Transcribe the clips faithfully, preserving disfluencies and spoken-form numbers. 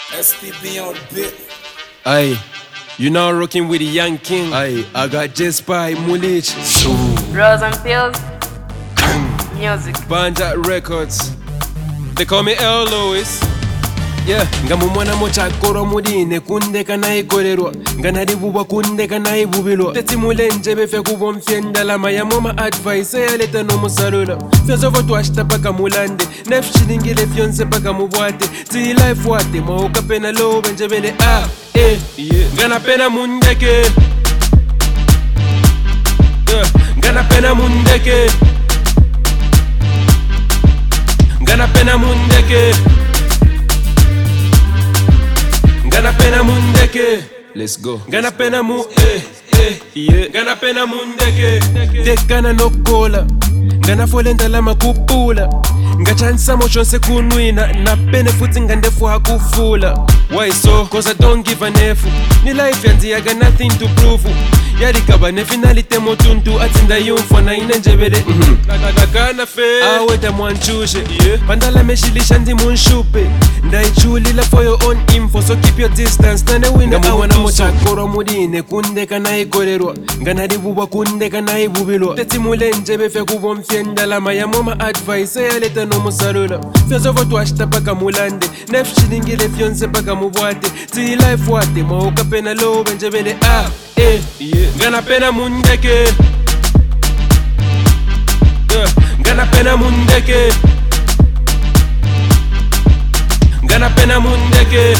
S P B on the bit. Aye, you now rocking with the Young King. Aye, I got J-Spy, Mulich. Rose and Pills. Music. Banja Records. They call me L. Lewis. Yeah, ngamumwana mocha koro mudine kunde kana ikorerwa nganari buba kunde kana ibubilwa teti mulenje befe kubomfyenda la maya mama advice yaleta no musarula fezo votu ashta paka mulande nefshilingile fyonse paka mubwate ti life wate mauka pena low benjebele ah eh yeah ngana pena mundeke yeah ngana pena mundeke ngana pena mundeke Gana pena mundeke, let's go. Gana pena mu eh eh yeah. Gana pena mundeke, dekana no kola. Gana folenda la makupula. Ngachansa motion se kunwina na pene futi ngandefu hakufula. Why so? Cause I don't give an F. Ni life yanzi I got nothing to prove. Yari kaba ne finalite motuntu atinda yumfa na inenjebele. Kakana fe aweta mwanchushe yeah. Pandala meshilisha ndi munshupe. Ndaichulila for your own info, so keep your distance. Nane winda awana mocha koro mudine kunde kana ikorerwa nganari buba kunde kana ibubilwa teti mulenje befe kubomfyenda la maya mama advice yaleta no musarula fezo votu ashta paka mulande nefshilingile fyonse paka mubwate ti life wate mauka pena low benjebele ah eh yeah ngana pena mundeke yeah ngana pena mundeke Gana pena mundeke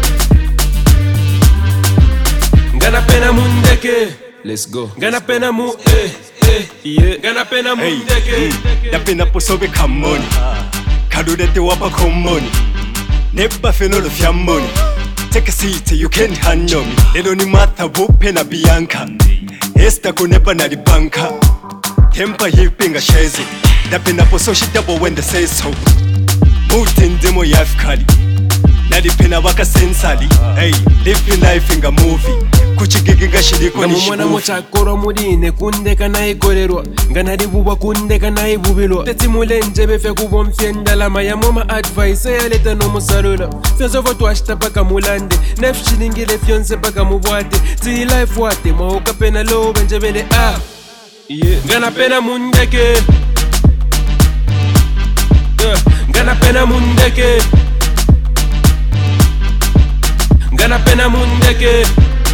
Gana pena mundeke let's go Gana pena mu eh eh yeah Gana pena mundeke Da pena posobe kamoni Kadudete wapa komoni Neba fenolo fiamoni Take a seat, you can't handle me Lelo ni mata bupe na bianca Esta kunepa na ribanka Tempa hipinga shezi Da pena pososhi double when they say so Muti ndimo yafikali Nalipena waka sensali hey, living life inga movie Kuchigigi nga shiriko ni shibufi mocha koro mudine kunde kana ikorerwa nganari buba kunde kana ibubilwa teti mulenje befe kubomfyenda la maya mama advice yaleta no musarula fezo votu ashta paka mulande nefshilingile fyonse paka mubwate ti life wate mauka pena low benjebele ah yeah ngana pena mundeke yeah ngana pena mundeke Gana pena mundeke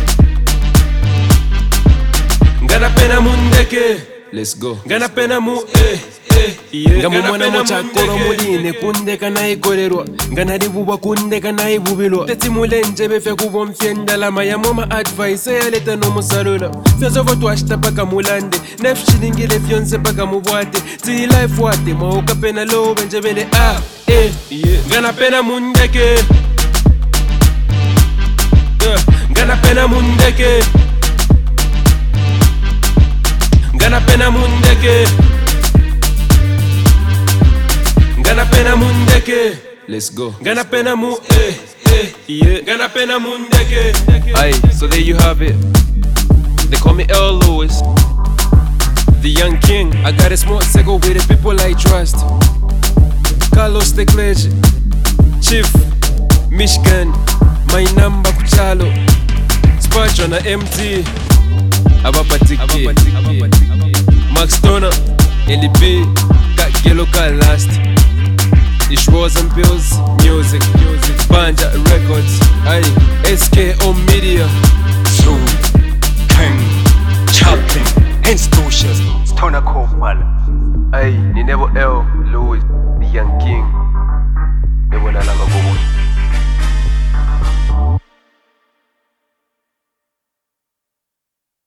Gana pena mundeke let's go Gana pena mu eh eh yeah ngamumwana mocha koro mudine kunde kana ikorerwa nganari buba kunde kana ibubilwa teti mulenje befe kubomfyenda la maya mama advice yaleta no musarula fezo votu ashta paka mulande nefshilingile fyonse paka mubwate ti life wate mauka pena low benjebele ah eh yeah Gana pena mundeke Gana pena mundeke Gana pena mundeke Gana pena mundeke let's go Gana pena mu eh eh yeah Gana pena mundeke Aye, so there you have it. They call me L. Lewis, the Young King. I got a small circle with the people I trust. Carlos the Clergy, Chief, Michigan, my number kuchalo Spacho na M T Abapatiki Max Toner L B Got yellow car last It's Rose and Pills Music Banja Records Aye S K O Media So King Chaplin Institutions Stoner Kofal Aye Ni Nevo L. Lewis, the Young King Nevo Nalanga Bobo